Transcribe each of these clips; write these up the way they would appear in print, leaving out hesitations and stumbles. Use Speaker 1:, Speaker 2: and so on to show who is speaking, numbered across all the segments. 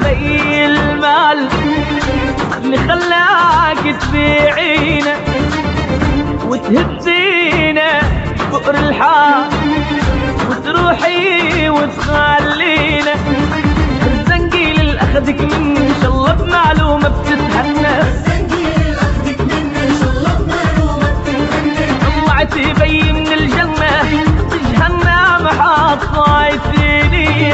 Speaker 1: زي المال اللي خلاك تبيعينا وتهزينا بؤر الحار وتروحي وتخلينا الزنقيل اللي اخذك مني ان شاء الله بمعلومه بتتهنى طلعتي بي من الجنه جهنم حطيتيني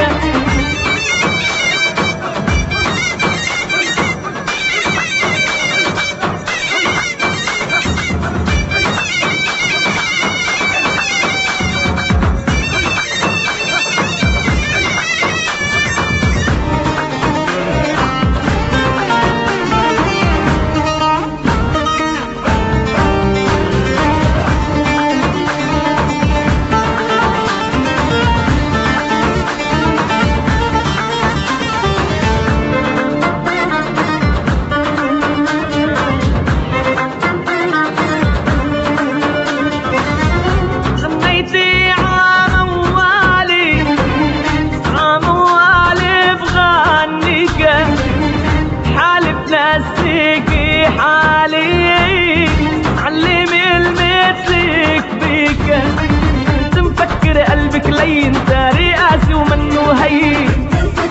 Speaker 1: نسيكي حالي علمي المثلك بيك كنت مفكر قلبك لين داري قاسي ومنه هين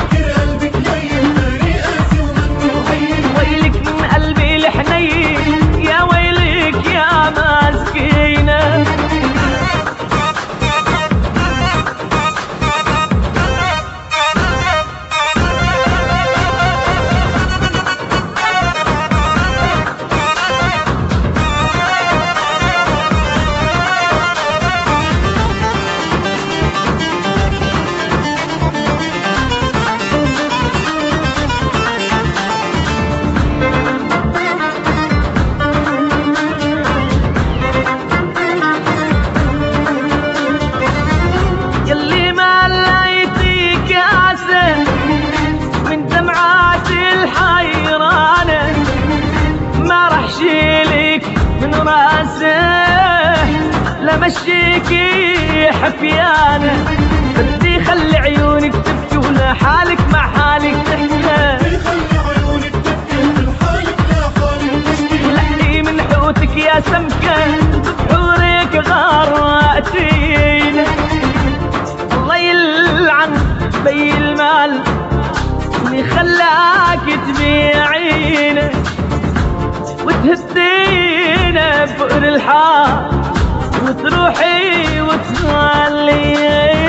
Speaker 1: ويلك من قلبي الحنين يا ويلك يا مسكينة من دمعات الحيرانة ما رح شيلك من راسه لمشيكي حفيانة بدي خلي عيونك تبكي ولا حالك مع حالك تحكي لحقي من حوتك يا سمكة بحورك غرقتينا الله يلعن بي المال اللي خلاك تبيعينا وتهدينا بؤر الحار وتروحي وتخلينا